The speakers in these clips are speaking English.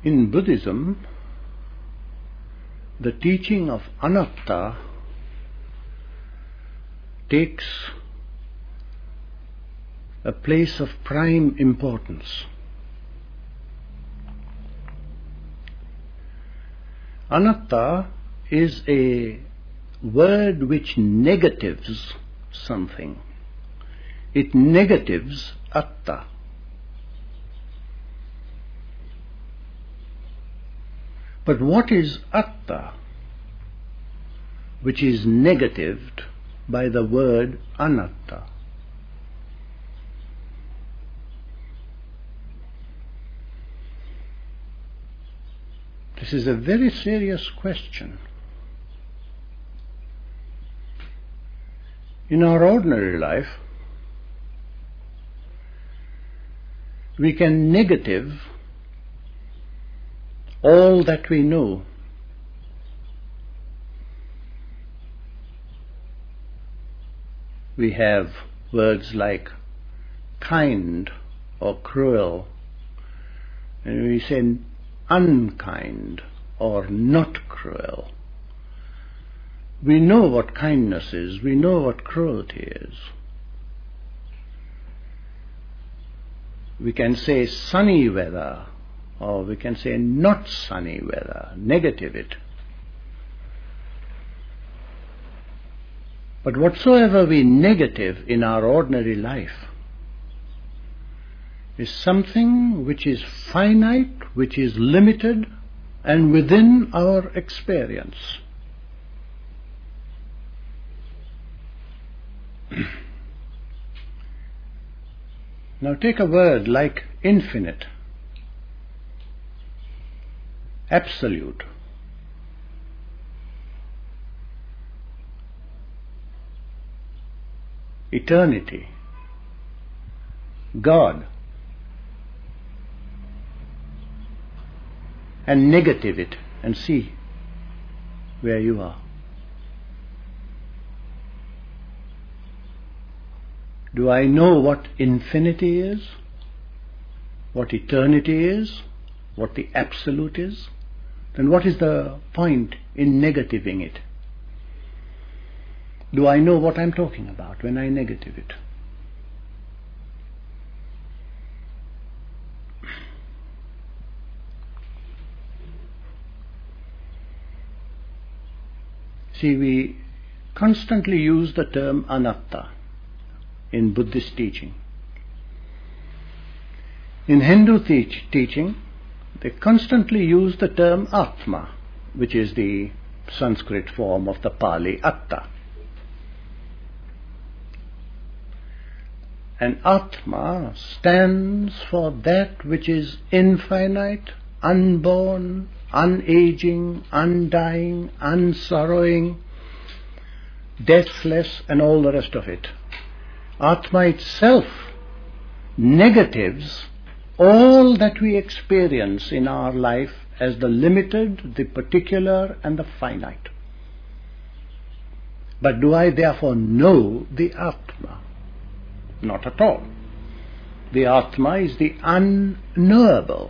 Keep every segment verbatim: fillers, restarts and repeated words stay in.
In Buddhism, the teaching of anatta takes a place of prime importance. Anatta is a word which negatives something. It negatives atta. But what is atta, which is negatived by the word anatta? This is a very serious question. In our ordinary life, we can negative all that we know. We have words like kind or cruel, and we say unkind or not cruel. We know what kindness is, we know what cruelty is. We can say sunny weather, or we can say not sunny weather, negative it. But whatsoever we negative in our ordinary life is something which is finite, which is limited, and within our experience. Now take a word like infinite, absolute, eternity, God, and negative it and see where you are. Do I know what infinity is? What eternity is? What the absolute is? Then what is the point in negativing it? Do I know what I'm talking about when I negative it? See, we constantly use the term anatta in Buddhist teaching. In Hindu teach, teaching, they constantly use the term atma, which is the Sanskrit form of the Pali atta. And atma stands for that which is infinite, unborn, unaging, undying, unsorrowing, deathless, and all the rest of it. Atma itself negatives all that we experience in our life as the limited, the particular, and the finite. But do I therefore know the Atma? Not at all. The Atma is the unknowable.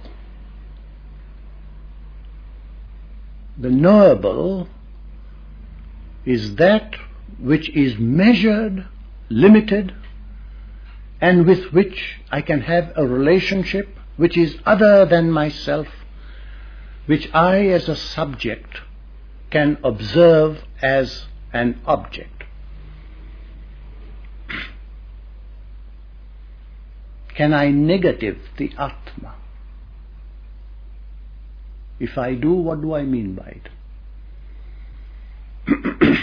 The knowable is that which is measured, limited, and with which I can have a relationship which is other than myself, which I as a subject can observe as an object. Can I negative the Atma? If I do, what do I mean by it?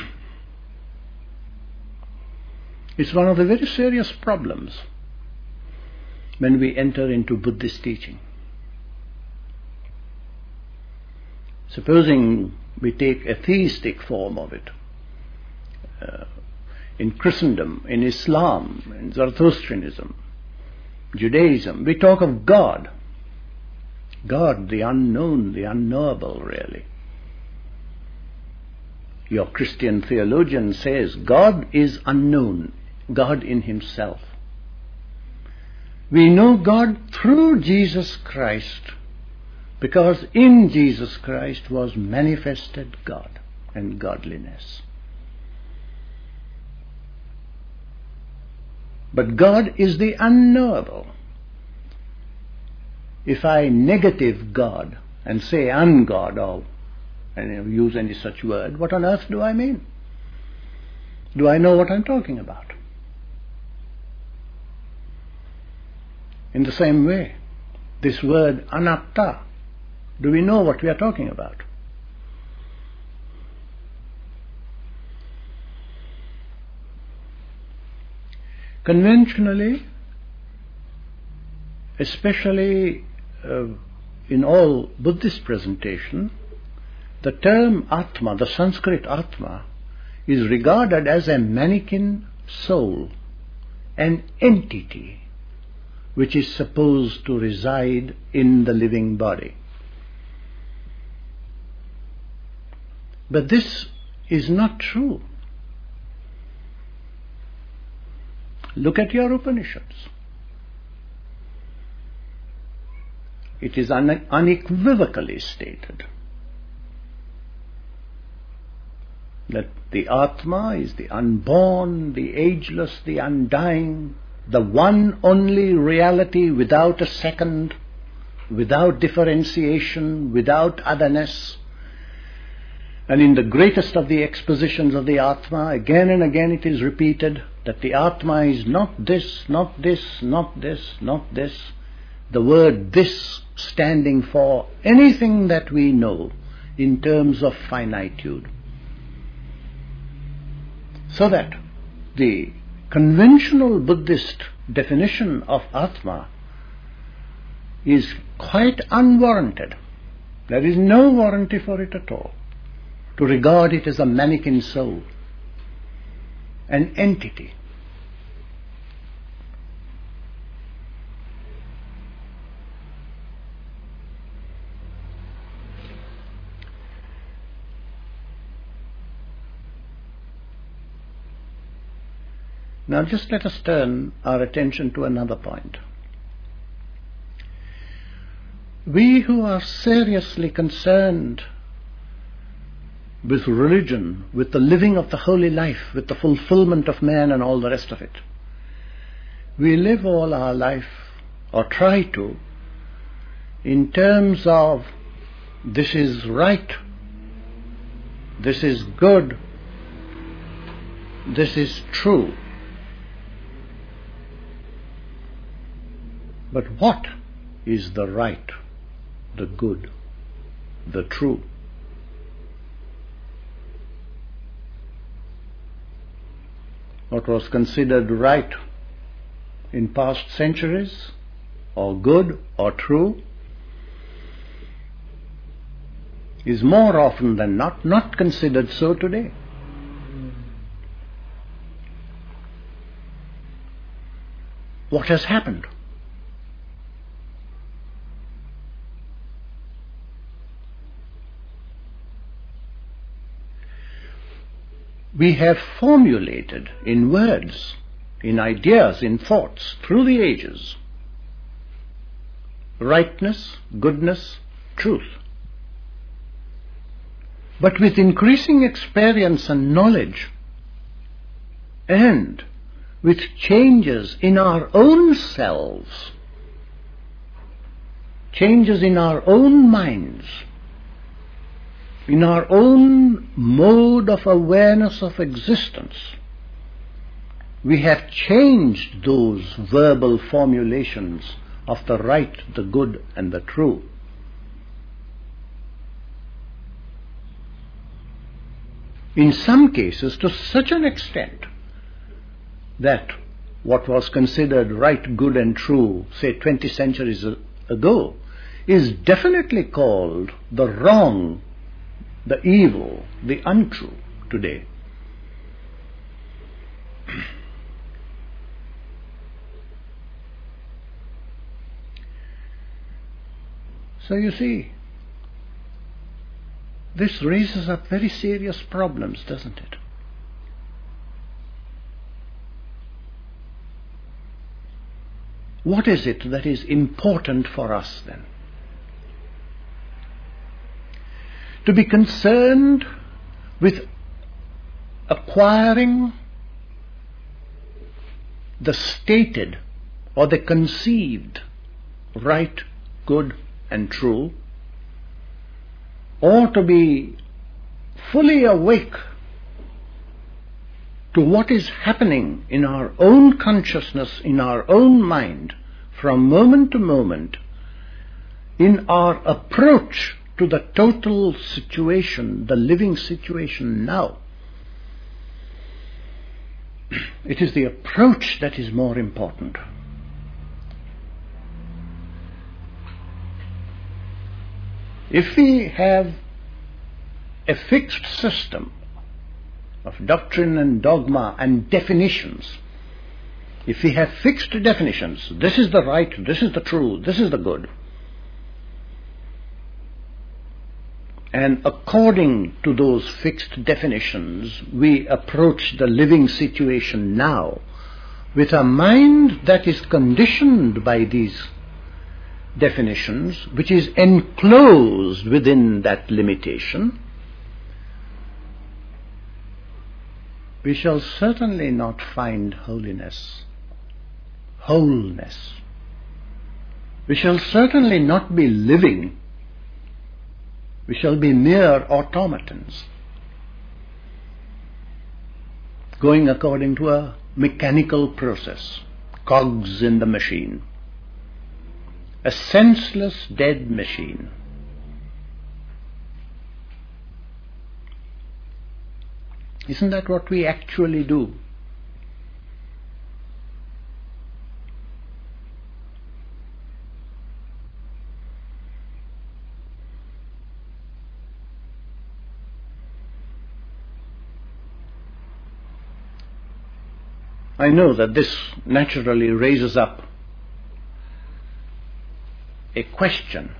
It's one of the very serious problems when we enter into Buddhist teaching. Supposing we take a theistic form of it, uh, in Christendom, in Islam, in Zoroastrianism, Judaism, we talk of God. God, the unknown, the unknowable, really. Your Christian theologian says God is unknown, God in himself. We know God through Jesus Christ, Because in Jesus Christ was manifested God and godliness. But God is the unknowable. If I negative God and say ungod or and use any such word, what on earth do I mean? Do I know what I'm talking about? In the same way, this word anatta, do we know what we are talking about? Conventionally, especially uh, in all Buddhist presentation, the term Atma, the Sanskrit Atma, is regarded as a mannequin soul, an entity which is supposed to reside in the living body. But this is not true. Look at your Upanishads. It is un- unequivocally stated that the Atma is the unborn, the ageless, the undying, the one only reality without a second, without differentiation, without otherness. And in the greatest of the expositions of the Atma, again and again it is repeated that the Atma is not this, not this, not this, not this. The word this standing for anything that we know in terms of finitude. So that the conventional Buddhist definition of Atma is quite unwarranted. There is no warranty for it at all. To regard it as a mannequin soul, an entity. Now just let us turn our attention to another point. We who are seriously concerned with religion, with the living of the holy life, with the fulfillment of man and all the rest of it, we live all our life, or try to, in terms of this is right, this is good, this is true. But what is the right, the good, the true? What was considered right in past centuries, or good or true, is more often than not not considered so today. What has happened? We have formulated in words, in ideas, in thoughts, through the ages, rightness, goodness, truth. But with increasing experience and knowledge, and with changes in our own selves, changes in our own minds, in our own mode of awareness of existence, we have changed those verbal formulations of the right, the good, and the true. In some cases, to such an extent that what was considered right, good, and true, say twenty centuries ago, is definitely called the wrong, the evil, the untrue today. So you see, this raises up very serious problems, doesn't it? What is it that is important for us then? to be concerned with acquiring the stated or the conceived right, good and true, or to be fully awake to what is happening in our own consciousness, in our own mind, from moment to moment, in our approach to the total situation, the living situation now. It is the approach that is more important. If we have a fixed system of doctrine and dogma and definitions, if we have fixed definitions, this is the right, this is the true, this is the good, and according to those fixed definitions we approach the living situation now with a mind that is conditioned by these definitions, which is enclosed within that limitation, we shall certainly not find holiness, wholeness. We shall certainly not be living. We shall be mere automatons, going according to a mechanical process, cogs in the machine, a senseless dead machine. Isn't that what we actually do? I know that this naturally raises up a question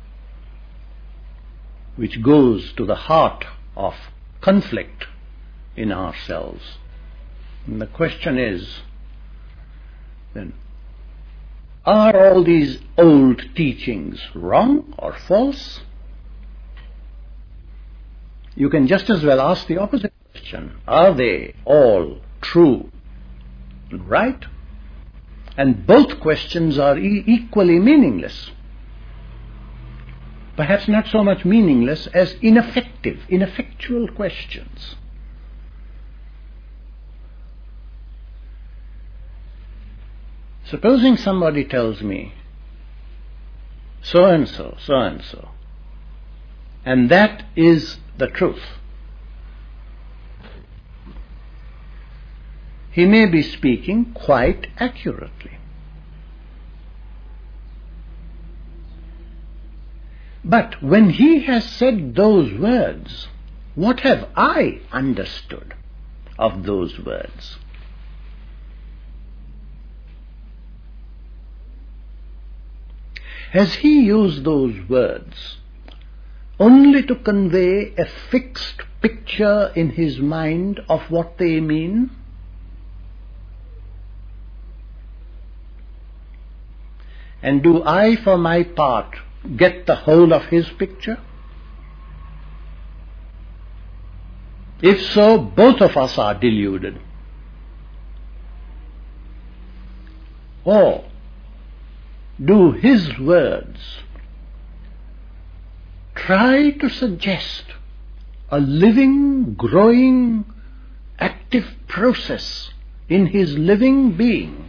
which goes to the heart of conflict in ourselves. And the question is, then, are all these old teachings wrong or false? You can just as well ask the opposite question. Are they all true and right? And both questions are e- equally meaningless. Perhaps not so much meaningless as ineffective, ineffectual questions. Supposing somebody tells me, so and so, so and so, and that is the truth. He may be speaking quite accurately. But when he has said those words, what have I understood of those words? Has he used those words only to convey a fixed picture in his mind of what they mean? And do I, for my part, get the whole of his picture? If so, both of us are deluded. Or do his words try to suggest a living, growing, active process in his living being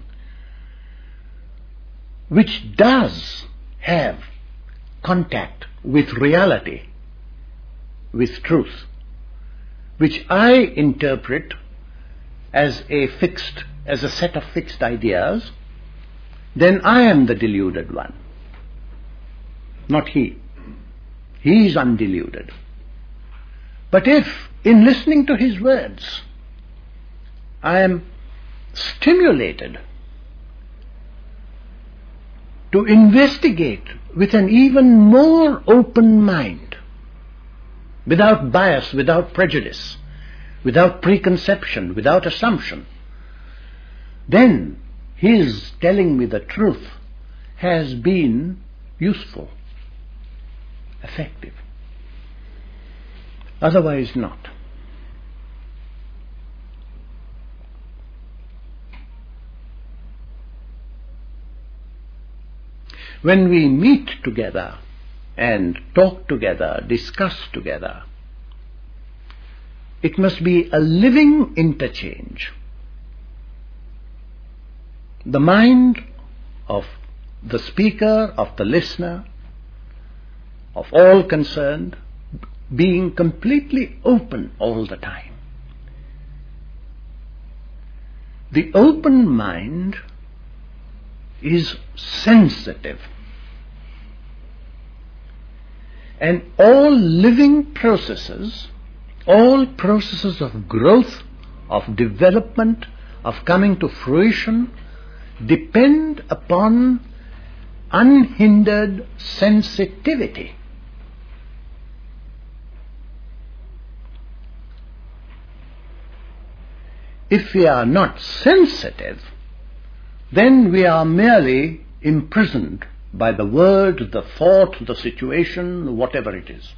which does have contact with reality, with truth, which I interpret as a fixed, as a set of fixed ideas, then I am the deluded one, not he. He is undeluded. But if, in listening to his words, I am stimulated to investigate with an even more open mind, without bias, without prejudice, without preconception, without assumption, then his telling me the truth has been useful, effective. Otherwise not. When we meet together and talk together, discuss together, it must be a living interchange. The mind of the speaker, of the listener, of all concerned, being completely open all the time. The open mind is sensitive, and all living processes, all processes of growth, of development, of coming to fruition, depend upon unhindered sensitivity. If we are not sensitive, then we are merely imprisoned by the word, the thought, the situation, whatever it is.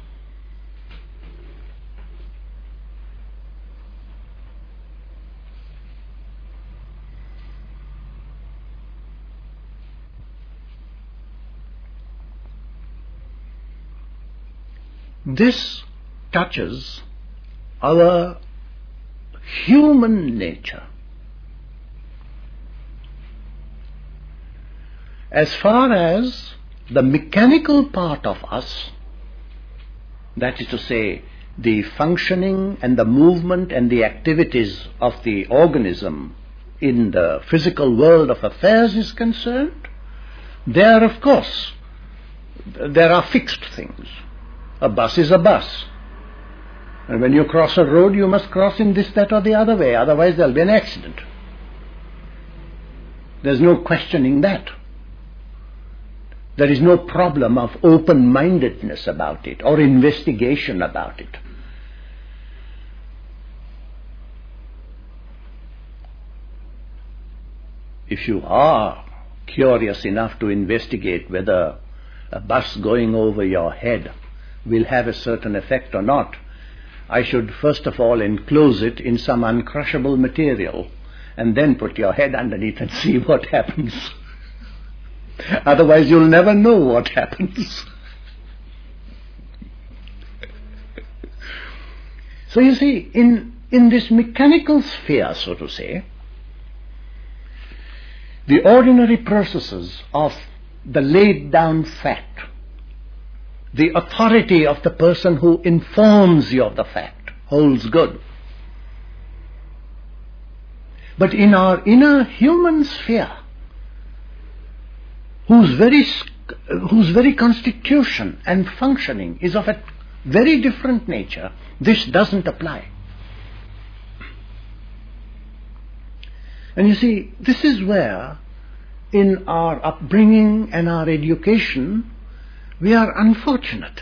This touches our human nature. As far as the mechanical part of us, that is to say, the functioning and the movement and the activities of the organism in the physical world of affairs is concerned, there, of course, there are fixed things. A bus is a bus. And when you cross a road, you must cross in this, that or the other way, otherwise there will be an accident. There's no questioning that. There is no problem of open-mindedness about it or investigation about it. If you are curious enough to investigate whether a bus going over your head will have a certain effect or not, I should first of all enclose it in some uncrushable material and then put your head underneath and see what happens. Otherwise you'll never know what happens. So you see, in, in this mechanical sphere, so to say, the ordinary processes of the laid down fact, the authority of the person who informs you of the fact, holds good. But in our inner human sphere, whose very, whose very constitution and functioning is of a very different nature, this doesn't apply. And you see, this is where, in our upbringing and our education, we are unfortunate.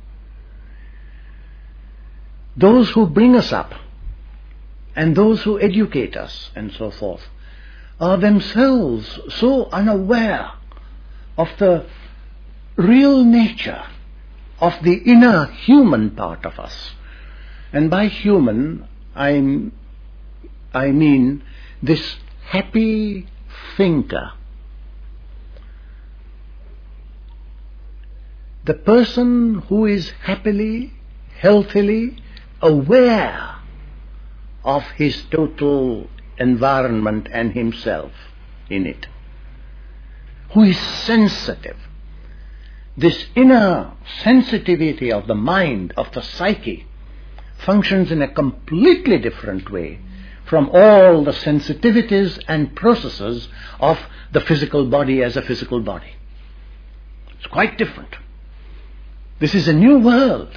Those who bring us up and those who educate us and so forth are themselves so unaware of the real nature of the inner human part of us. And by human, I, I mean this happy thinker. The person who is happily, healthily aware of his total environment and himself in it, who is sensitive. This inner sensitivity of the mind, of the psyche, functions in a completely different way from all the sensitivities and processes of the physical body as a physical body. It's quite different. This is a new world.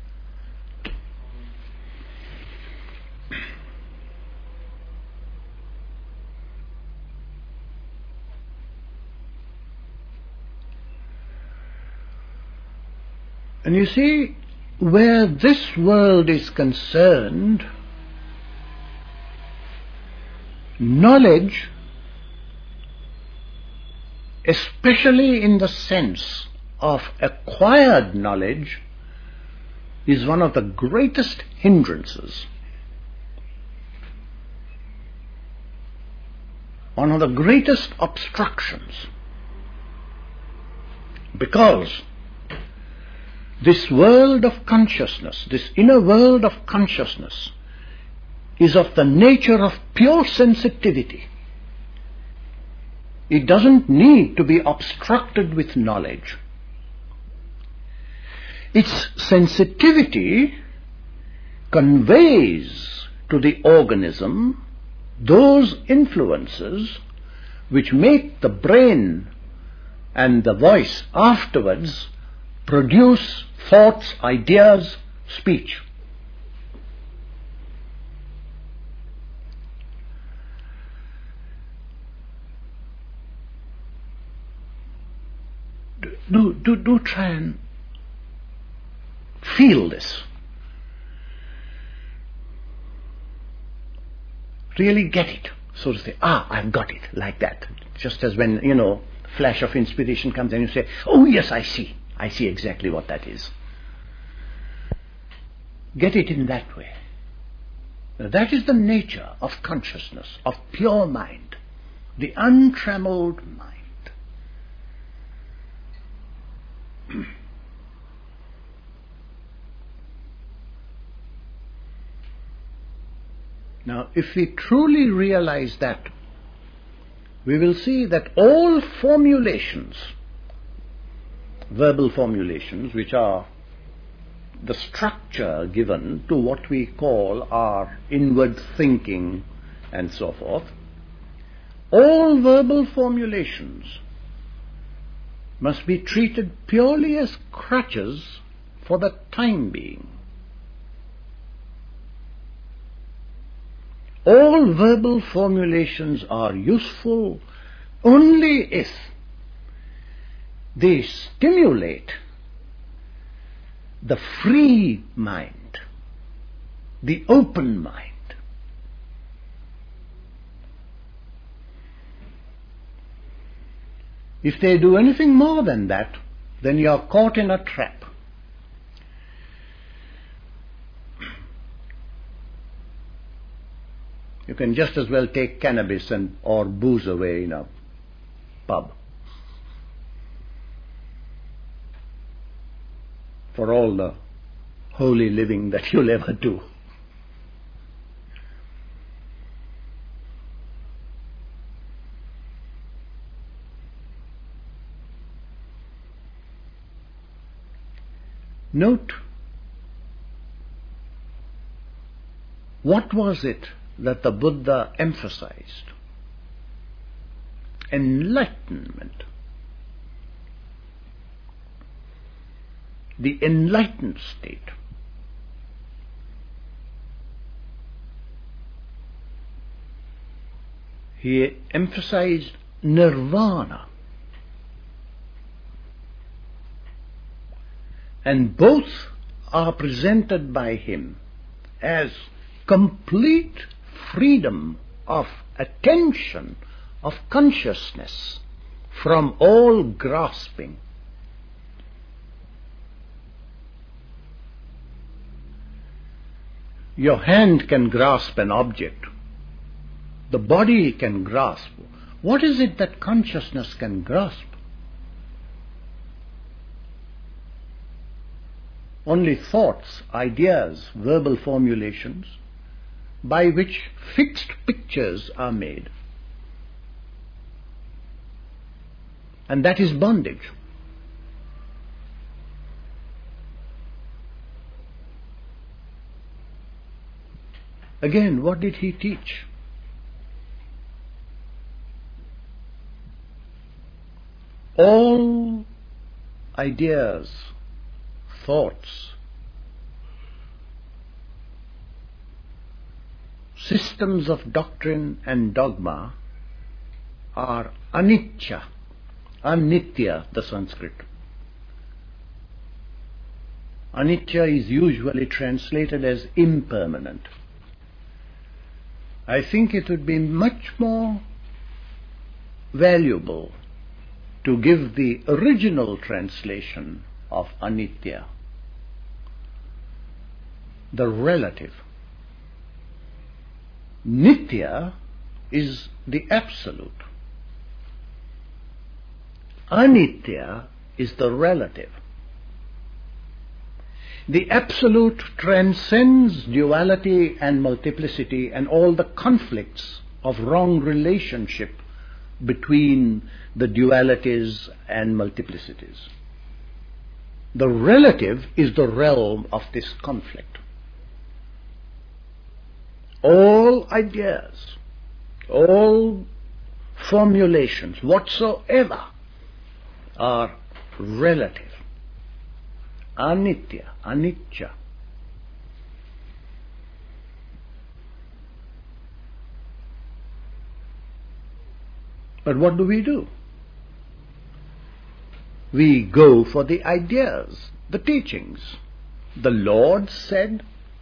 And you see, where this world is concerned, knowledge, especially in the sense of acquired knowledge, is one of the greatest hindrances, one of the greatest obstructions, because this world of consciousness, this inner world of consciousness, is of the nature of pure sensitivity. It doesn't need to be obstructed with knowledge. Its sensitivity conveys to the organism those influences which make the brain and the voice afterwards produce thoughts, ideas, speech. Do, do, do try and feel this. Really get it, so to say. Ah, I've got it, like that. Just as when, you know, flash of inspiration comes and you say, oh yes, I see. I see exactly what that is. Get it in that way. Now, that is the nature of consciousness, of pure mind, the untrammeled mind. Now, if we truly realize that, we will see that all formulations, verbal formulations, which are the structure given to what we call our inward thinking and so forth, all verbal formulations must be treated purely as crutches for the time being. All verbal formulations are useful only if they stimulate the free mind, the open mind. If they do anything more than that, then you are caught in a trap. You can just as well take cannabis and or booze away in a pub. For all the holy living that you'll ever do. Note, what was it that the Buddha emphasized? Enlightenment. The enlightened state. He emphasized nirvana. And both are presented by him as complete freedom of attention, of consciousness from all grasping. Your hand can grasp an object. The body can grasp. What is it that consciousness can grasp? Only thoughts, ideas, verbal formulations by which fixed pictures are made. And that is bondage. Again, what did he teach? All ideas, thoughts, systems of doctrine and dogma are anicca, anitya, the Sanskrit. Anicca is usually translated as impermanent. I think it would be much more valuable to give the original translation of anitya. the relative. Nitya is the absolute. Anitya is the relative. The absolute transcends duality and multiplicity and all the conflicts of wrong relationship between the dualities and multiplicities. The relative is the realm of this conflict. All ideas, all formulations whatsoever are relative. Anitya, anicca. But what do we do? We go for the ideas, the teachings. The Lord said,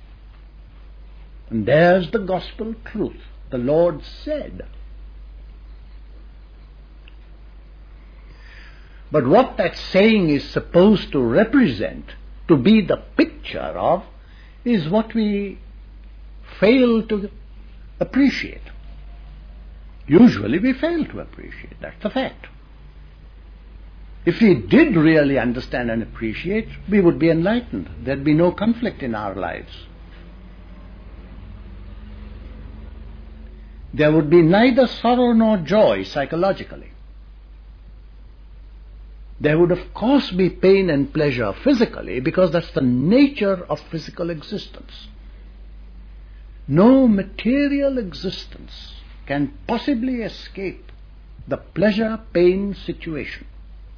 and there's the gospel truth. The Lord said. But what that saying is supposed to represent, to be the picture of, is what we fail to appreciate. Usually we fail to appreciate. That's the fact. If we did really understand and appreciate, we would be enlightened. There'd be no conflict in our lives. There would be neither sorrow nor joy psychologically. There would of course be pain and pleasure physically, because that's the nature of physical existence. No material existence can possibly escape the pleasure-pain situation.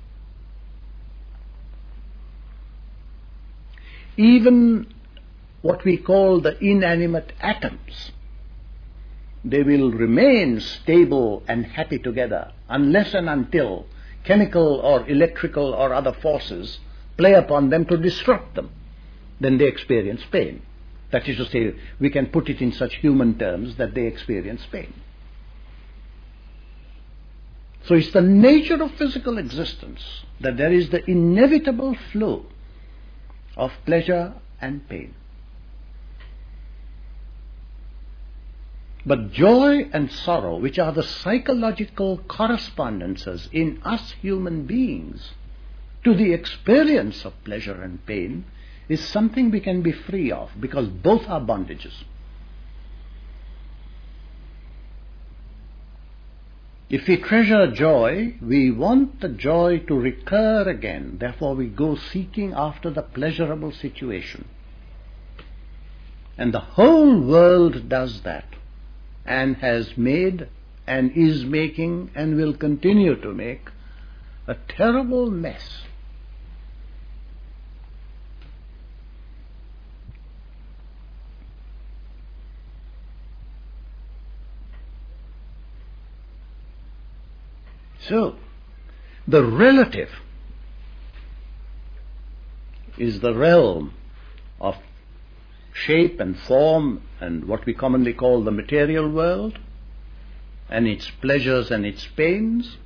Even what we call the inanimate atoms, they will remain stable and happy together unless and until chemical or electrical or other forces play upon them to disrupt them. Then they experience pain. That is to say, we can put it in such human terms that they experience pain. So it's the nature of physical existence that there is the inevitable flow of pleasure and pain. But joy and sorrow, which are the psychological correspondences in us human beings to the experience of pleasure and pain, is something we can be free of, because both are bondages. If we treasure joy, we want the joy to recur again. Therefore we go seeking after the pleasurable situation. And the whole world does that, and has made and is making and will continue to make a terrible mess. So, the relative is the realm of shape and form and what we commonly call the material world, and its pleasures and its pains.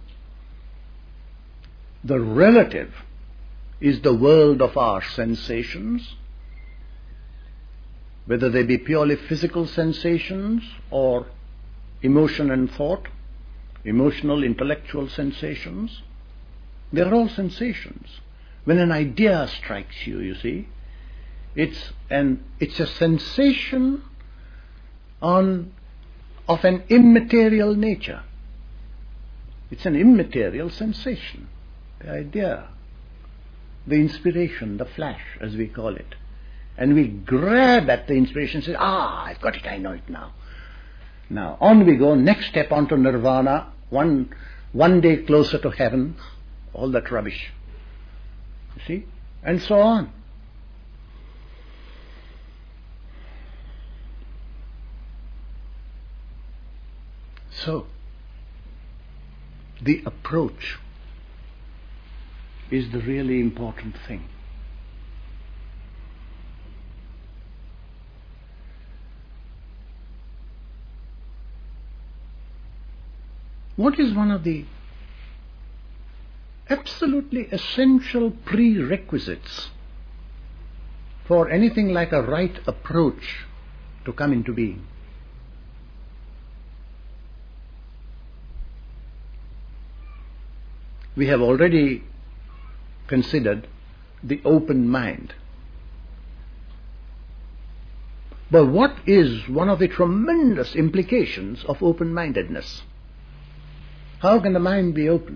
The relative is the world of our sensations, whether they be purely physical sensations or emotion and thought, emotional, intellectual sensations. They are all sensations. When an idea strikes you, you see, it's an it's a sensation on of an immaterial nature. It's an immaterial sensation. The idea, the inspiration, the flash, as we call it. And we grab at the inspiration and say, ah, I've got it, I know it now. Now, on we go, next step onto nirvana, one, one day closer to heaven, all that rubbish. You see? And so on. So, the approach is the really important thing. What is one of the absolutely essential prerequisites for anything like a right approach to come into being. We have already considered the open mind. But what is one of the tremendous implications of open-mindedness? How can the mind be open?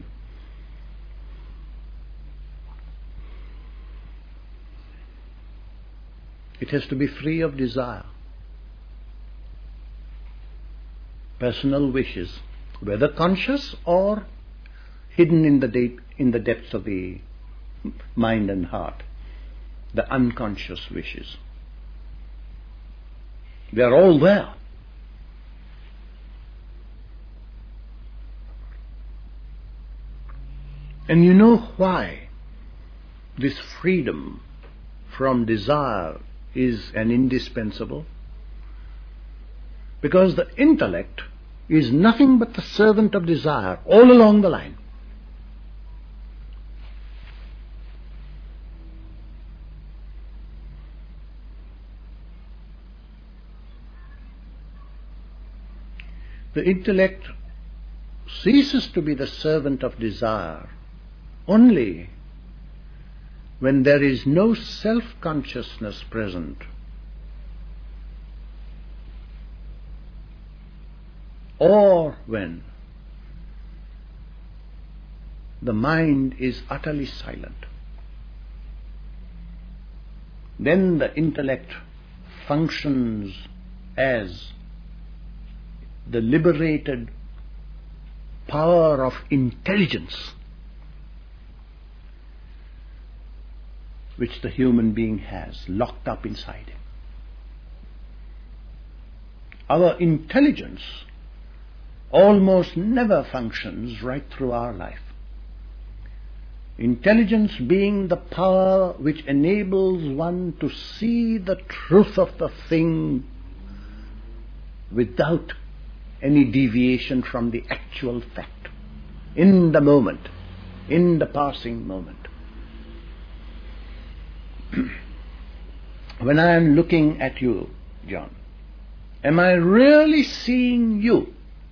It has to be free of desire, personal wishes, whether conscious or hidden in the deep, in the depths of the mind and heart, the unconscious wishes. They are all there. And you know why this freedom from desire is an indispensable? Because the intellect is nothing but the servant of desire all along the line. The intellect ceases to be the servant of desire only when there is no self-consciousness present, or when the mind is utterly silent. Then the intellect functions as the liberated power of intelligence which the human being has locked up inside him. Our intelligence almost never functions right through our life. Intelligence being the power which enables one to see the truth of the thing without any deviation from the actual fact, in the moment, in the passing moment. When I am looking at you, John, am I really seeing you?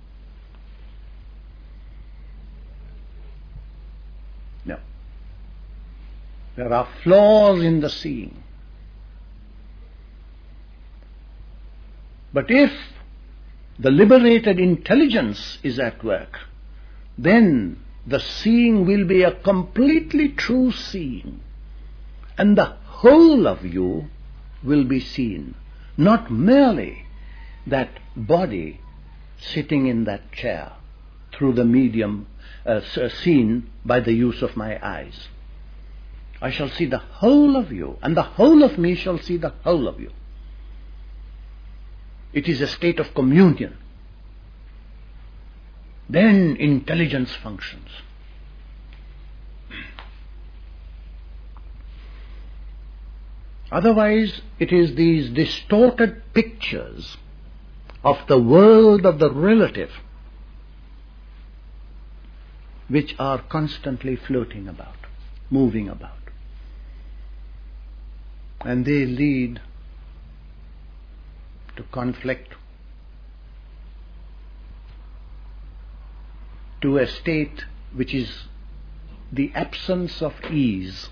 No. There are flaws in the seeing. But if the liberated intelligence is at work, then the seeing will be a completely true seeing, and the whole of you will be seen, not merely that body sitting in that chair through the medium uh, seen by the use of my eyes. I shall see the whole of you, and the whole of me shall see the whole of you. It is a state of communion. Then intelligence functions. Otherwise, it is these distorted pictures of the world of the relative which are constantly floating about, moving about. And they lead to conflict, to a state which is the absence of ease.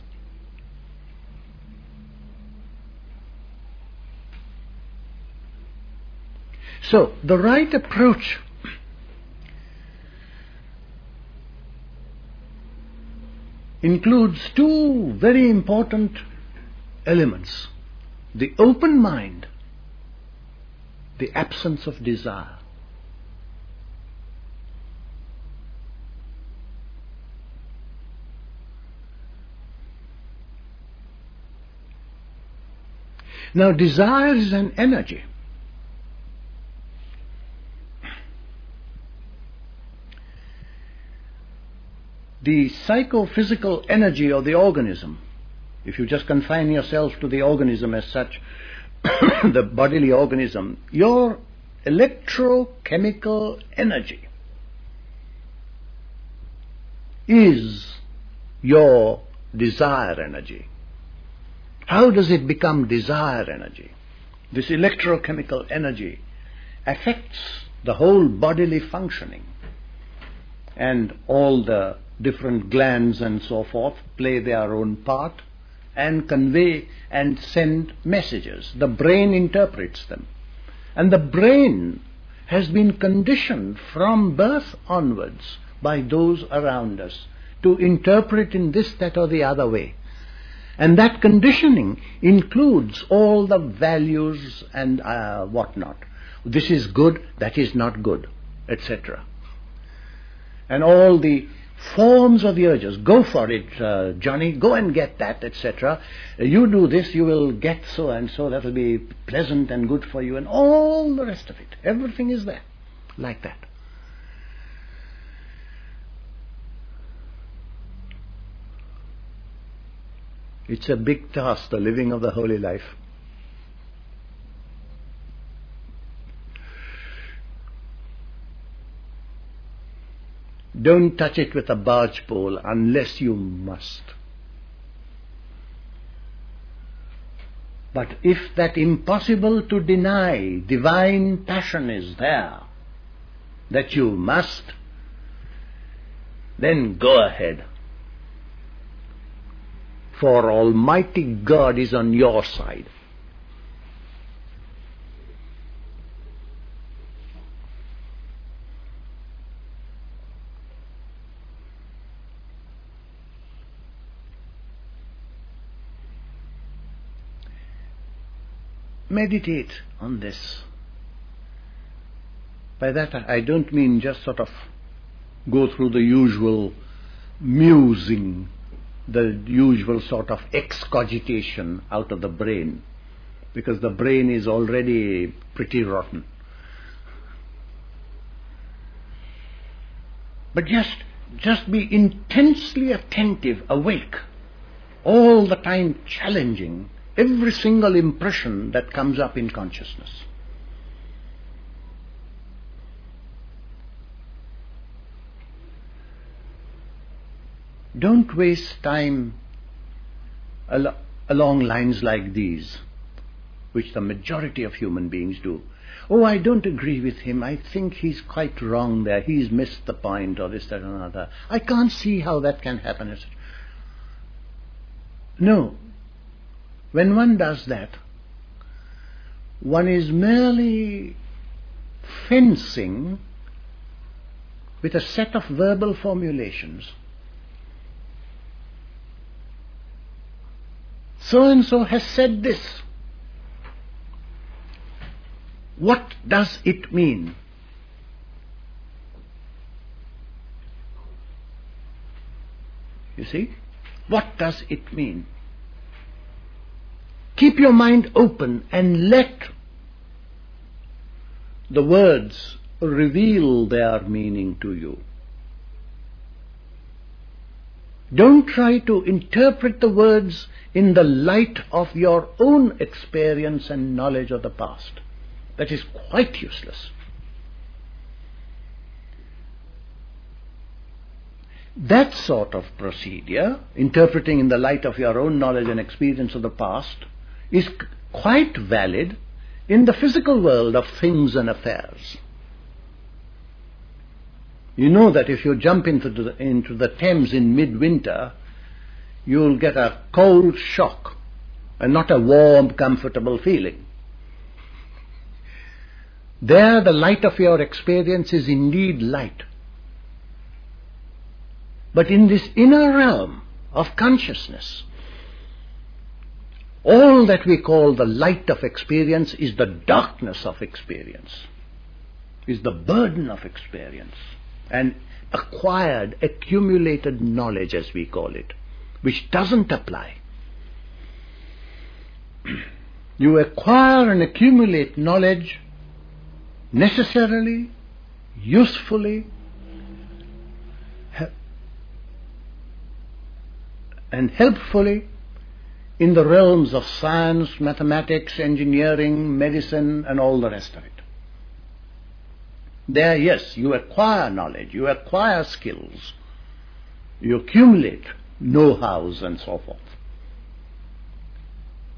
So, the right approach includes two very important elements: the open mind, the absence of desire. Now, desire is an energy. The psychophysical energy of the organism, if you just confine yourself to the organism as such, the bodily organism, your electrochemical energy is your desire energy. How does it become desire energy? This electrochemical energy affects the whole bodily functioning, and all the different glands and so forth play their own part and convey and send messages. The brain interprets them. And the brain has been conditioned from birth onwards by those around us to interpret in this, that or the other way. And that conditioning includes all the values and uh, whatnot. This is good, that is not good, et cetera. And all the forms of the urges. Go for it, uh, Johnny, go and get that, et cetera. You do this, you will get so and so, that will be pleasant and good for you, and all the rest of it. Everything is there, like that. It's a big task, the living of the holy life. Don't touch it with a barge pole unless you must. But if that impossible to deny divine passion is there, that you must, then go ahead. For Almighty God is on your side. Meditate on this. By that I don't mean just sort of go through the usual musing, the usual sort of excogitation out of the brain, because the brain is already pretty rotten. But just, just be intensely attentive, awake, all the time challenging every single impression that comes up in consciousness. Don't waste time al- along lines like these, which the majority of human beings do. Oh, I don't agree with him. I think he's quite wrong there. He's missed the point, or this, that, or another. I can't see how that can happen. No. When one does that, one is merely fencing with a set of verbal formulations. So-and-so has said this. What does it mean? You see? What does it mean? Keep your mind open and let the words reveal their meaning to you. Don't try to interpret the words in the light of your own experience and knowledge of the past. That is quite useless. That sort of procedure, interpreting in the light of your own knowledge and experience of the past, is quite valid in the physical world of things and affairs. You know that if you jump into the, into the Thames in midwinter, you'll get a cold shock and not a warm, comfortable feeling. There the light of your experience is indeed light. But in this inner realm of consciousness, all that we call the light of experience is the darkness of experience, is the burden of experience, and acquired, accumulated knowledge, as we call it, which doesn't apply. You acquire and accumulate knowledge necessarily, usefully, and helpfully in the realms of science, mathematics, engineering, medicine, and all the rest of it. There, yes, you acquire knowledge, you acquire skills, you accumulate know-hows and so forth.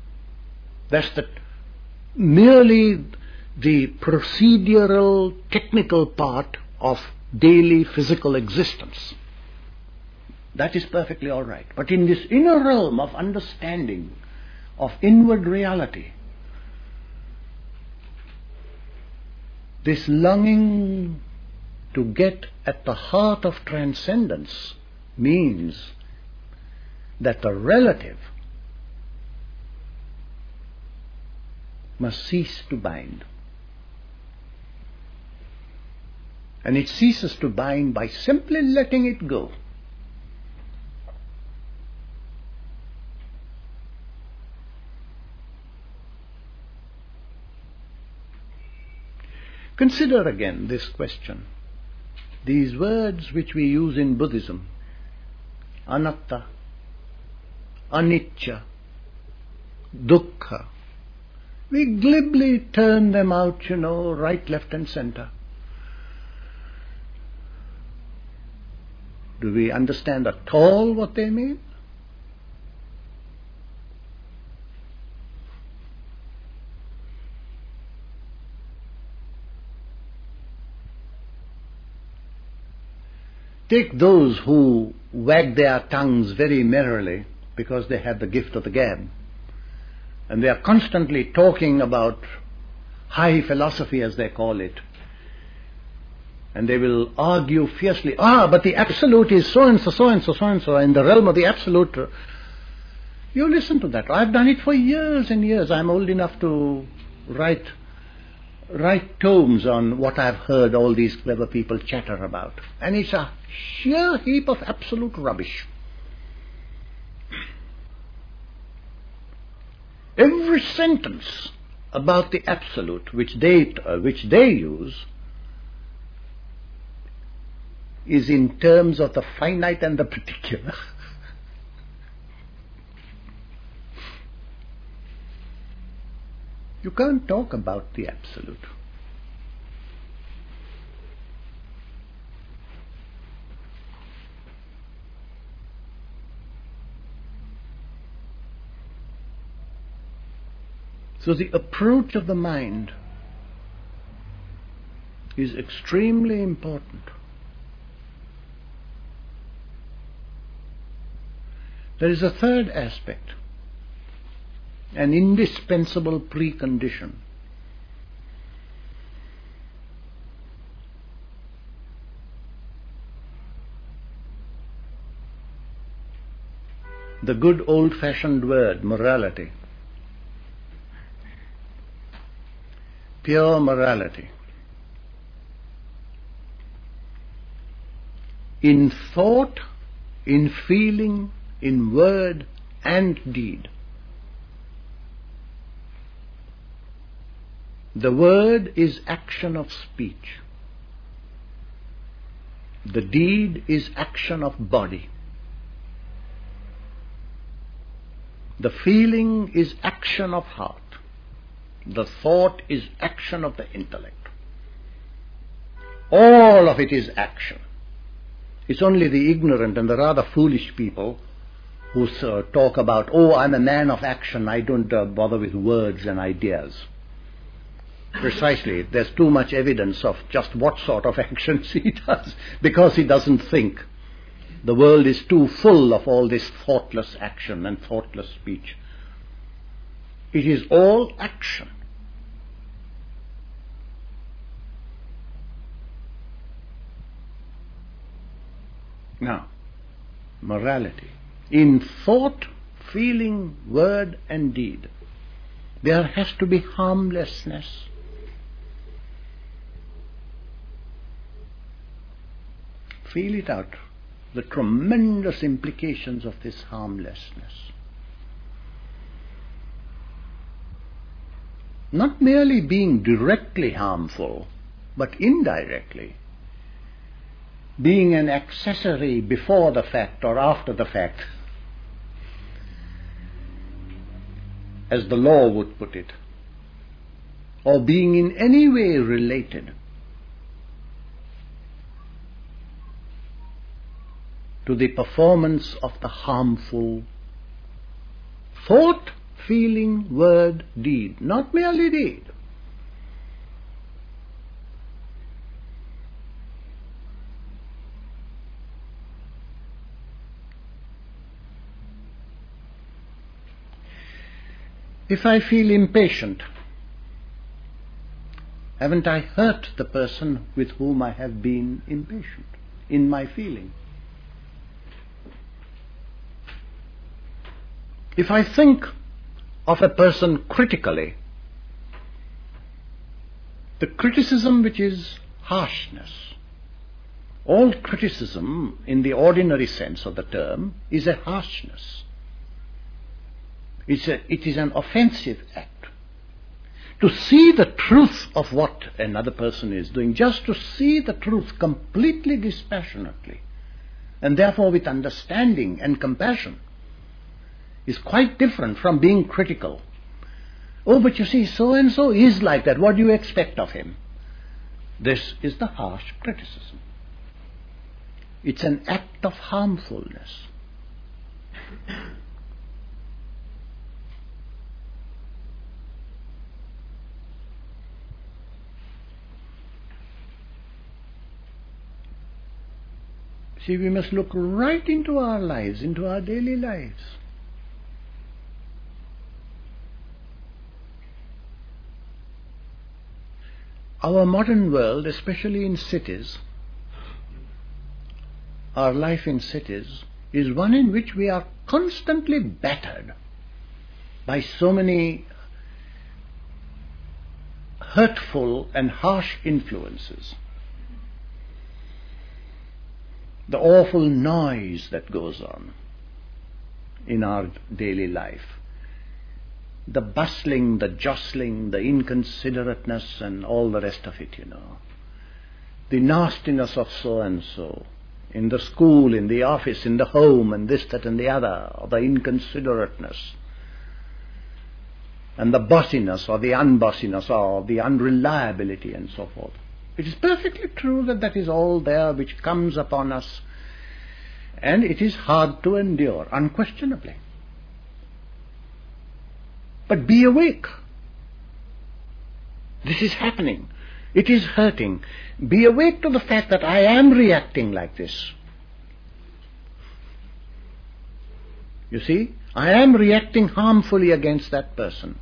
That's the merely the procedural, technical part of daily physical existence. That is perfectly all right. But in this inner realm of understanding, of inward reality, this longing to get at the heart of transcendence means that the relative must cease to bind. And it ceases to bind by simply letting it go. Consider again this question. These words which we use in Buddhism, anatta, anicca, dukkha, we glibly turn them out, you know, right, left and center. Do we understand at all what they mean? Take those who wag their tongues very merrily because they have the gift of the gab, and they are constantly talking about high philosophy, as they call it, and they will argue fiercely, ah, but the absolute is so-and-so, so-and-so, so-and-so, in the realm of the absolute. You listen to that. I've done it for years and years. I'm old enough to write write tomes on what I've heard all these clever people chatter about. And it's a sheer heap of absolute rubbish. Every sentence about the absolute which they, uh, which they use is in terms of the finite and the particular. You can't talk about the absolute. So the approach of the mind is extremely important. There is a third aspect, an indispensable precondition. The good old-fashioned word, morality. Pure morality. In thought, in feeling, in word and deed. The word is action of speech. The deed is action of body. The feeling is action of heart. The thought is action of the intellect. All of it is action. It's only the ignorant and the rather foolish people who uh, talk about, oh, I'm a man of action, I don't uh, bother with words and ideas. Precisely, there's too much evidence of just what sort of actions he does, because he doesn't think. The world is too full of all this thoughtless action and thoughtless speech. It is all action. Now, morality. In thought, feeling, word and deed, there has to be harmlessness. Feel it out, the tremendous implications of this harmlessness. Not merely being directly harmful, but indirectly. Being an accessory before the fact or after the fact, as the law would put it, or being in any way related to the performance of the harmful thought, feeling, word, deed, not merely deed. If I feel impatient, haven't I hurt the person with whom I have been impatient in my feeling? If I think of a person critically, the criticism which is harshness, all criticism in the ordinary sense of the term is a harshness. It's a, it is an offensive act. To see the truth of what another person is doing, just to see the truth completely dispassionately, and therefore with understanding and compassion, is quite different from being critical. Oh, but you see, so-and-so is like that. What do you expect of him? This is the harsh criticism. It's an act of harmfulness. See, we must look right into our lives, into our daily lives. Our modern world, especially in cities, our life in cities, is one in which we are constantly battered by so many hurtful and harsh influences. The awful noise that goes on in our daily life, the bustling, the jostling, the inconsiderateness and all the rest of it, you know. The nastiness of so-and-so, in the school, in the office, in the home, and this, that and the other, or the inconsiderateness, and the bossiness or the unbossiness or the unreliability and so forth. It is perfectly true that that is all there which comes upon us, and it is hard to endure, unquestionably. But be awake. This is happening. It is hurting. Be awake to the fact that I am reacting like this. You see, I am reacting harmfully against that person.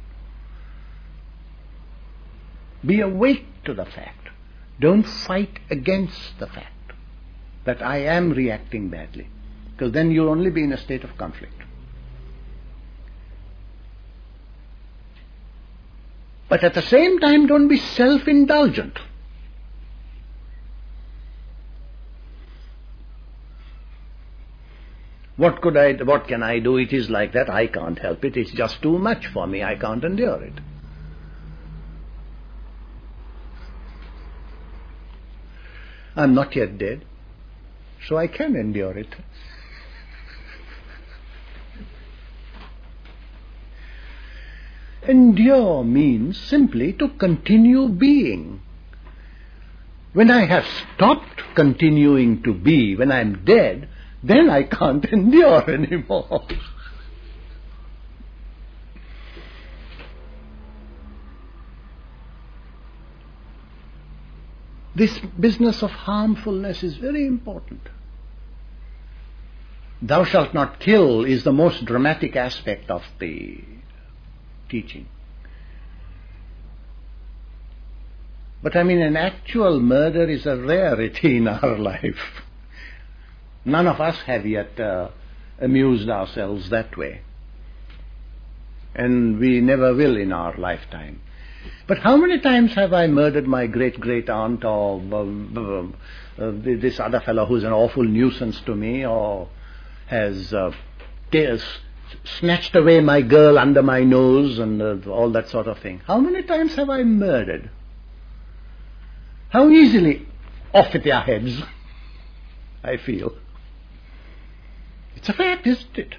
Be awake to the fact. Don't fight against the fact that I am reacting badly, because then you'll only be in a state of conflict. But at the same time, don't be self-indulgent. What could I, what can I do? It is like that. I can't help it. It's just too much for me. I can't endure it. I'm not yet dead, so I can endure it. Endure means simply to continue being. When I have stopped continuing to be, when I'm dead, then I can't endure anymore. This business of harmfulness is very important. Thou shalt not kill is the most dramatic aspect of the teaching. But I mean, an actual murder is a rarity in our life. None of us have yet uh, amused ourselves that way. And we never will in our lifetime. But how many times have I murdered my great-great-aunt or uh, uh, this other fellow who's an awful nuisance to me, or has uh, t- snatched away my girl under my nose and uh, all that sort of thing. How many times have I murdered? How easily off with their heads, I feel. It's a fact, isn't it?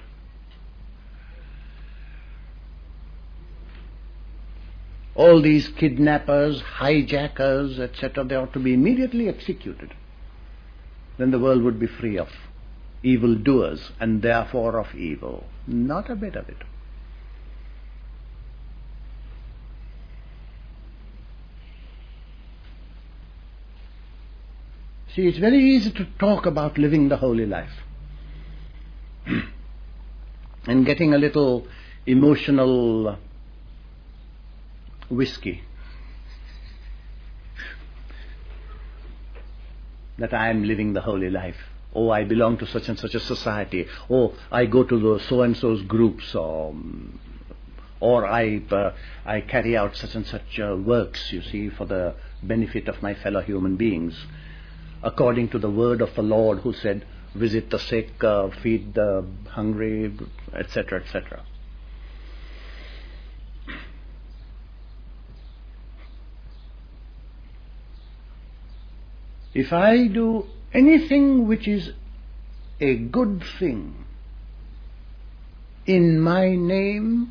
All these kidnappers, hijackers, et cetera, they ought to be immediately executed. Then the world would be free of evildoers and therefore of evil. Not a bit of it. See, it's very easy to talk about living the holy life and getting a little emotional whiskey that I am living the holy life. Oh, I belong to such and such a society. Oh, I go to the so-and-so's groups, or, or I, uh, I carry out such and such uh, works, you see, for the benefit of my fellow human beings, according to the word of the Lord, who said, visit the sick, uh, feed the hungry, et cetera, et cetera. If I do anything which is a good thing in my name,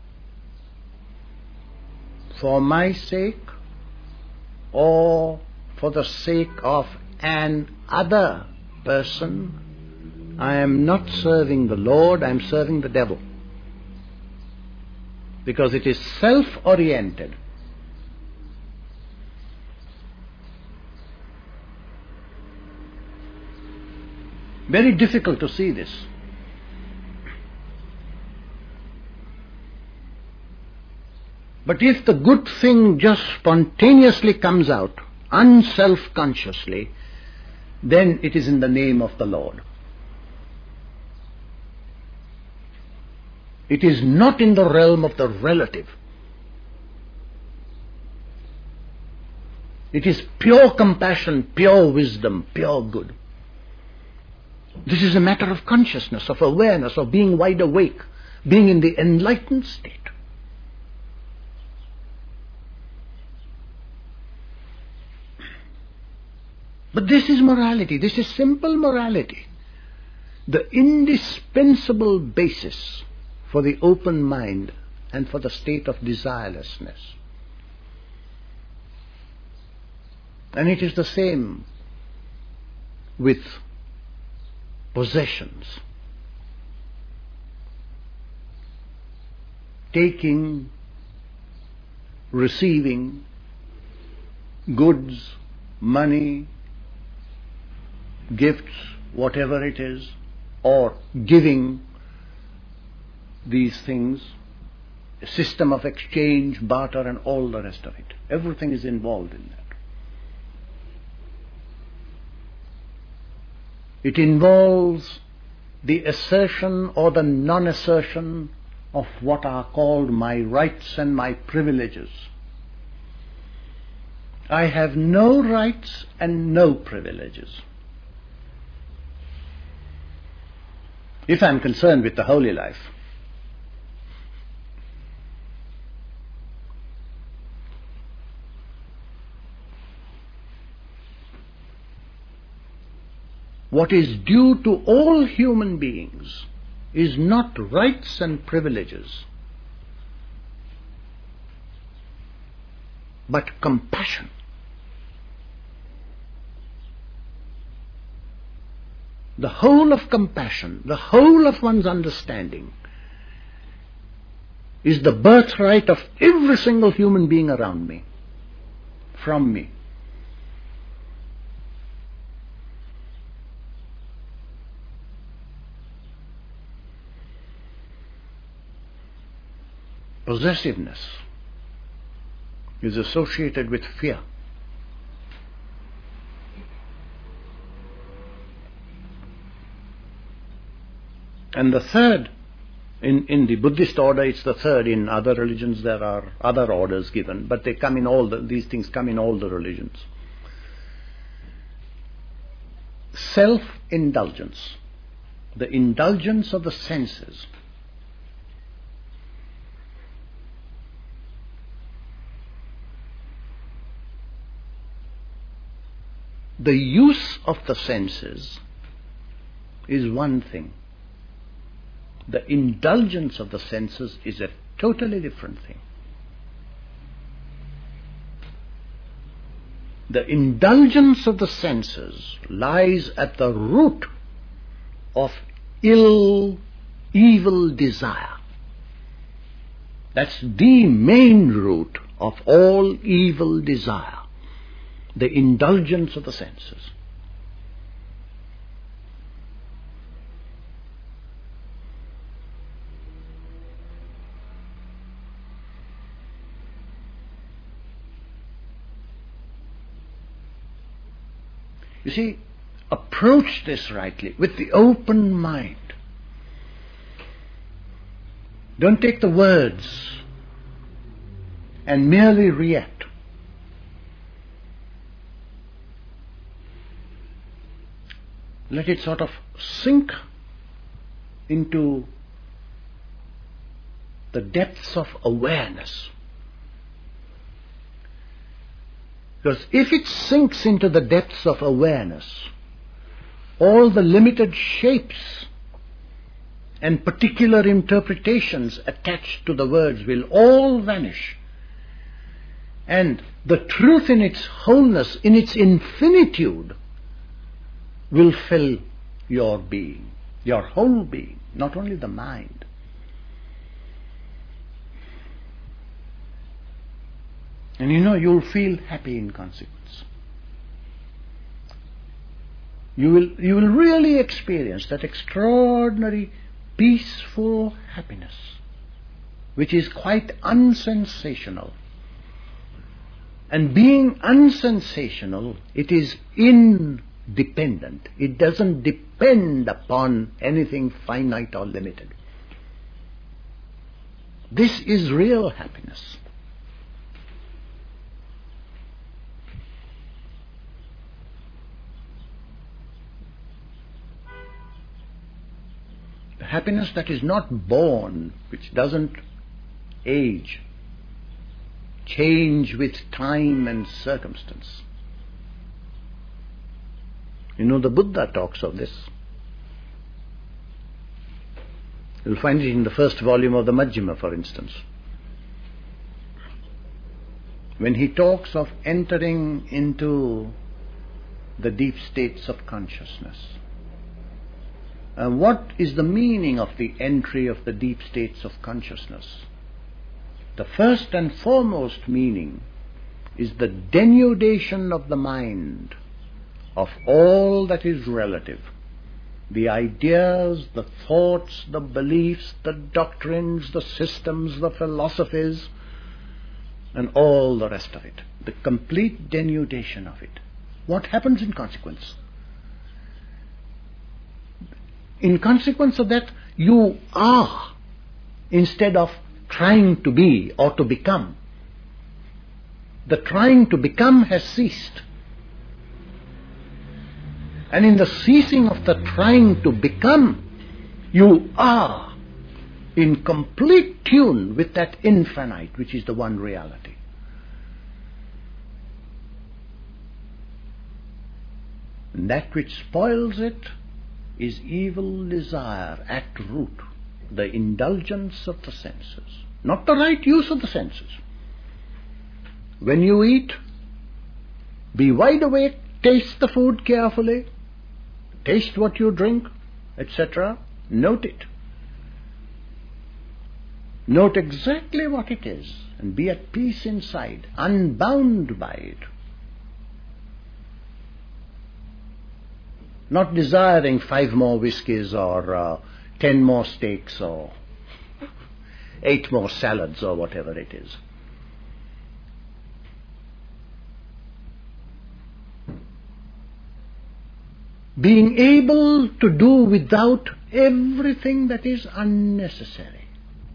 for my sake, or for the sake of an other person, I am not serving the Lord, I am serving the devil. Because it is self-oriented. Very difficult to see this. But if the good thing just spontaneously comes out, unself-consciously, then it is in the name of the Lord. It is not in the realm of the relative. It is pure compassion, pure wisdom, pure good. This is a matter of consciousness, of awareness, of being wide awake, being in the enlightened state. But this is morality, this is simple morality, the indispensable basis for the open mind and for the state of desirelessness. And it is the same with possessions. Taking, receiving goods, money, gifts, whatever it is, or giving these things, a system of exchange, barter, and all the rest of it. Everything is involved in that. It involves the assertion or the non-assertion of what are called my rights and my privileges. I have no rights and no privileges. If I am concerned with the holy life, what is due to all human beings is not rights and privileges, but compassion. The whole of compassion, the whole of one's understanding is the birthright of every single human being around me, from me. Possessiveness is associated with fear. And the third, in, in the Buddhist order it's the third, in other religions there are other orders given, but they come in all the, these things come in all the religions. Self-indulgence, the indulgence of the senses. The use of the senses is one thing. The indulgence of the senses is a totally different thing. The indulgence of the senses lies at the root of ill, evil desire. That's the main root of all evil desire. The indulgence of the senses. You see, approach this rightly, with the open mind. Don't take the words and merely react. Let it sort of sink into the depths of awareness. Because if it sinks into the depths of awareness, all the limited shapes and particular interpretations attached to the words will all vanish. And the truth in its wholeness, in its infinitude, will fill your being, your whole being, not only the mind. And you know, you'll feel happy in consequence. You will, you will really experience that extraordinary, peaceful happiness, which is quite unsensational. And being unsensational, it is independent. It doesn't depend upon anything finite or limited. This is real happiness. Happiness that is not born, which doesn't age, change with time and circumstance. You know, the Buddha talks of this. You'll find it in the first volume of the Majjhima, for instance. When he talks of entering into the deep states of consciousness. Uh, what is the meaning of the entry of the deep states of consciousness? The first and foremost meaning is the denudation of the mind of all that is relative. The ideas, the thoughts, the beliefs, the doctrines, the systems, the philosophies, and all the rest of it. The complete denudation of it. What happens in consequence? In consequence of that, you are, instead of trying to be or to become. The trying to become has ceased. And in the ceasing of the trying to become, you are in complete tune with that infinite, which is the one reality. And that which spoils it is evil desire at root, the indulgence of the senses, not the right use of the senses. When you eat, be wide awake, taste the food carefully, taste what you drink, et cetera. Note it. Note exactly what it is and be at peace inside, unbound by it. Not desiring five more whiskies or uh, ten more steaks or eight more salads or whatever it is. Being able to do without everything that is unnecessary.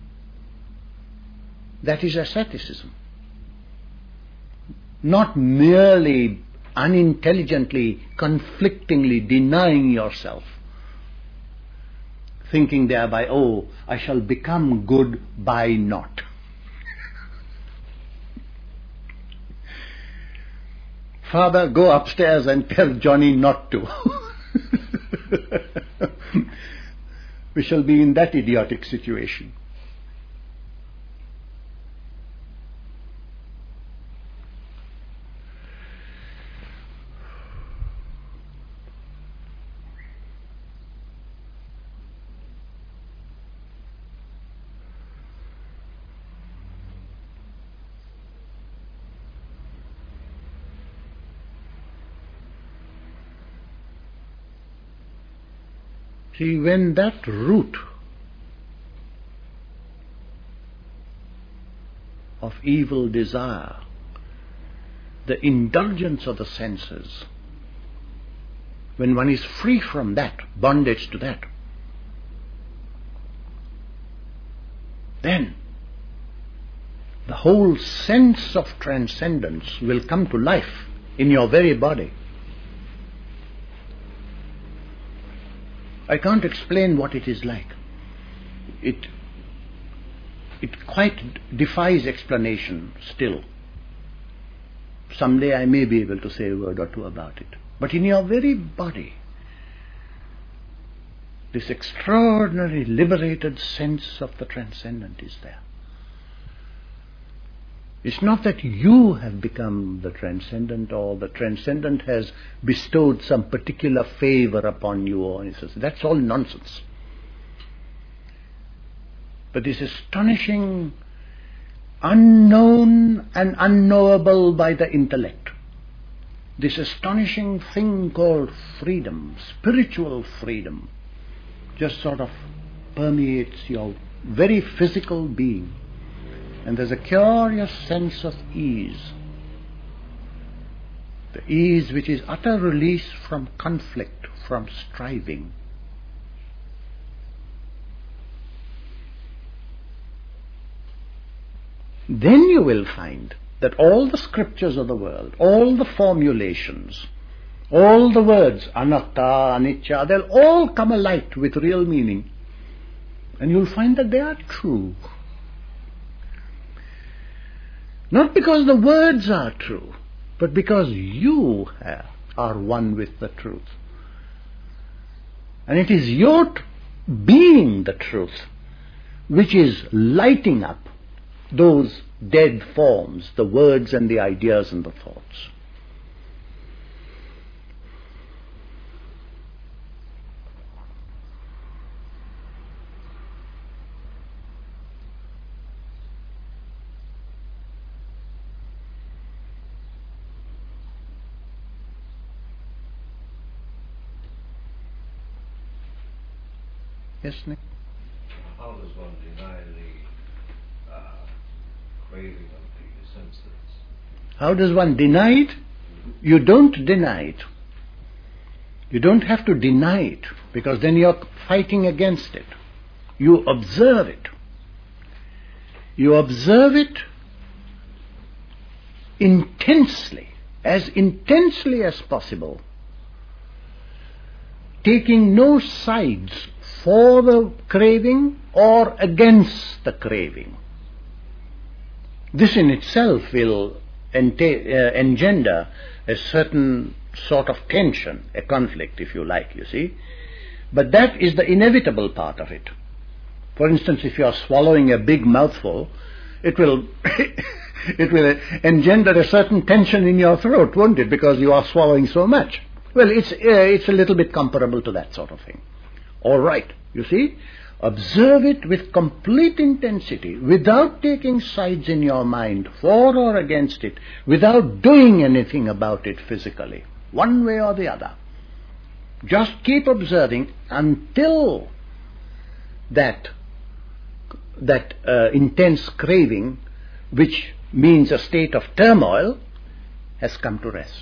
That is asceticism. Not merely unintelligently, conflictingly denying yourself, thinking thereby, oh, I shall become good by not. Father, go upstairs and tell Johnny not to. We shall be in that idiotic situation. See, when that root of evil desire, the indulgence of the senses, when one is free from that, bondage to that, then the whole sense of transcendence will come to life in your very body. I can't explain what it is like. It, it quite defies explanation still. Someday I may be able to say a word or two about it. But in your very body, this extraordinary liberated sense of the transcendent is there. It's not that you have become the transcendent or the transcendent has bestowed some particular favor upon you or anything. That's all nonsense. But this astonishing, unknown and unknowable by the intellect, this astonishing thing called freedom, spiritual freedom, just sort of permeates your very physical being. And there's a curious sense of ease. The ease which is utter release from conflict, from striving. Then you will find that all the scriptures of the world, all the formulations, all the words, anatta, anicca, they'll all come alight with real meaning. And you'll find that they are true. Not because the words are true, but because you are one with the truth. And it is your t- being the truth which is lighting up those dead forms, the words and the ideas and the thoughts. Yes, Nick? How does one deny the uh, craving of the senses? How does one deny it? You don't deny it. You don't have to deny it, because then you're fighting against it. You observe it. You observe it intensely, as intensely as possible, taking no sides for the craving or against the craving. This in itself will enta- uh, engender a certain sort of tension, a conflict if you like, you see. But that is the inevitable part of it. For instance, if you are swallowing a big mouthful, it will it will engender a certain tension in your throat, won't it, because you are swallowing so much. Well, it's, uh, it's a little bit comparable to that sort of thing. All right, you see, observe it with complete intensity, without taking sides in your mind, for or against it, without doing anything about it physically, one way or the other. Just keep observing until that, that uh, intense craving, which means a state of turmoil, has come to rest.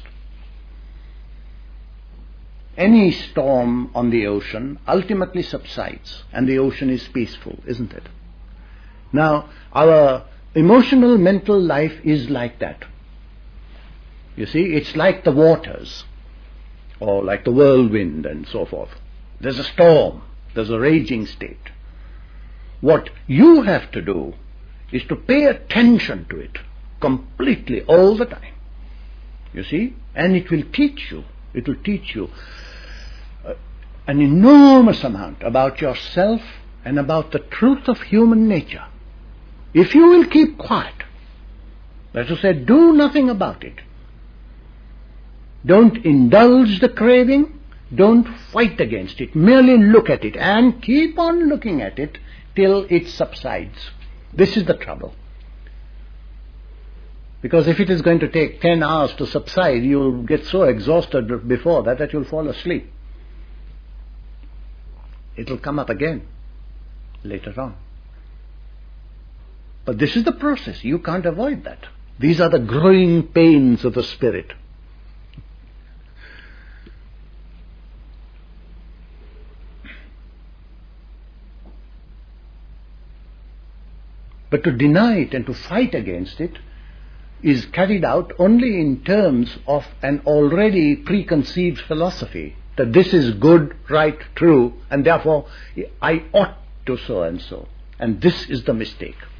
Any storm on the ocean ultimately subsides and the ocean is peaceful, isn't it? Now, our emotional mental life is like that. You see, it's like the waters, or like the whirlwind and so forth. There's a storm, there's a raging state. What you have to do is to pay attention to it completely all the time. You see? And it will teach you, it will teach you an enormous amount about yourself and about the truth of human nature. If you will keep quiet, that is to say, do nothing about it. Don't indulge the craving, don't fight against it, merely look at it and keep on looking at it till it subsides. This is the trouble. Because if it is going to take ten hours to subside, you'll get so exhausted before that that you'll fall asleep. It'll come up again later on. But this is the process. You can't avoid that. These are the growing pains of the spirit. But to deny it and to fight against it is carried out only in terms of an already preconceived philosophy, that this is good, right, true, and therefore I ought to so and so. And this is the mistake.